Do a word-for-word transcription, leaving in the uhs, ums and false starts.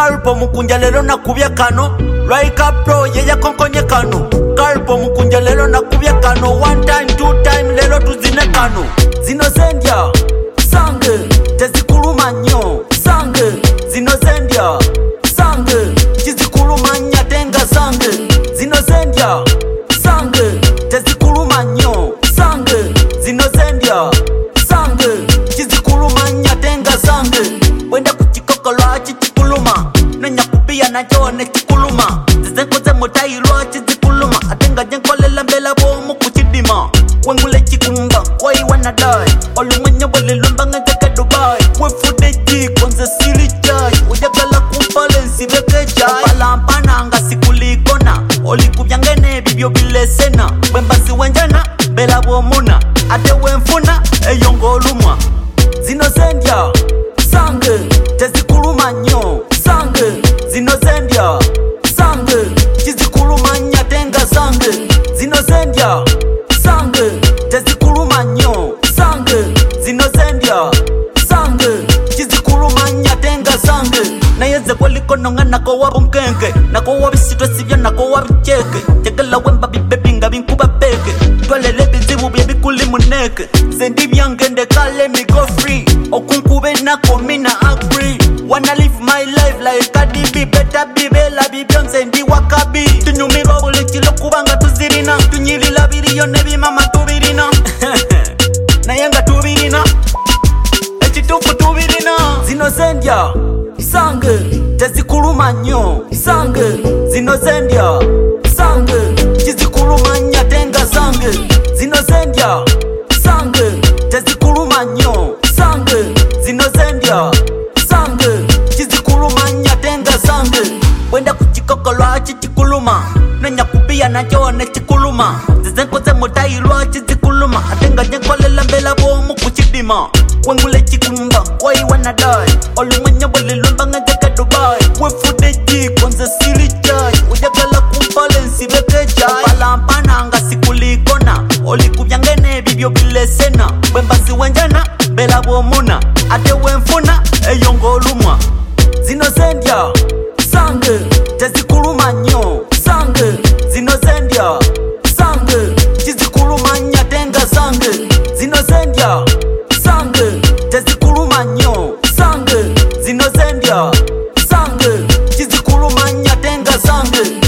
Kalpo mukunja lelo na kubya kano Raika pro yeya konkonye kano Kalpo mukunja lelo na kubya kano One time, two time lelo tuzine kano Zino zendia Sange Tezikuluma nyo Sange Zino zendia Sange Chizikuluma nya tenga sange Zino zendia Sange Tezikuluma nyo Sange Zino zendia Sange Chizikuluma nya tenga sange Wenda kuchikokolo chichikuluma Nanya kupia na jone chikuluma Zizenko ze mutailo chizikuluma Atenga jenkolela mbela bomu kuchidima Wengule chikumba Wai wana die Olumanya wale lumba ngezeke Dubai Wefude jiko nze sili chai Ujagala kubalensi veke chai Palampana nga sikulikona Olikubiyangene bibyo bilesena Wembasi wenjana Bela bomuna Ate wenfuna Eyongo olumwa Zino zendia Sange Tezikuluma nyo Sange Zino zendia Sange Chizikuluma nya tenga sange Zino zendia Sange Tezikuluma nyo Sange Zino zendia Sange Chizikuluma nya tenga sange Na yeze kwa liko nonga nako wabu mkenge Nako wabisitwa sivya nako wabicheke Chekela wemba bibebinga binkuba peke Twalele bizibu bibi kulimuneke Zendi byangende kale mi go free Okunkube nako mina agree Wanna live my life like Cardi B Better be bela bi Beyonce ndi wakabi Tunyumiro bule chilo kubanga tuzirina Tunyilila biriyo nebi mama tubirina Na yanga tubirina Echitufu tubirina Zino zendia Sange Tezikuluma nyo Sange Zino zendia Sange Chizikuluma nya tenga sange Zino zendia Sange Tezikuluma nyo Sange Zino zendia Sange Chizikuluma nya tenga sange Wenda kuchikokolo chichikuluma Nanya kupia na jone chikuluma Zizenko ze mutailo chizikuluma Atenga jenkolela mbela bomu kuchidima Wengule chikumba Wai wana die Olumanya wale lumba ngezeke Dubai Wefude jiko nze sili chai Ujagala kubalensi veke chai Palampana nga sikulikona Olikubiyangene bibyo bilesena Wembasi wenjana Bela bomuna Ate wenfuna Eyongo olumwa Zino zendia Sange Tezikuluma nyo Sange Zino zendia Sange Chizikuluma nya tenga sange Zino zendia Sange Tezikuluma nyo Sange Zino zendia Sange Chizikuluma nya tenga sange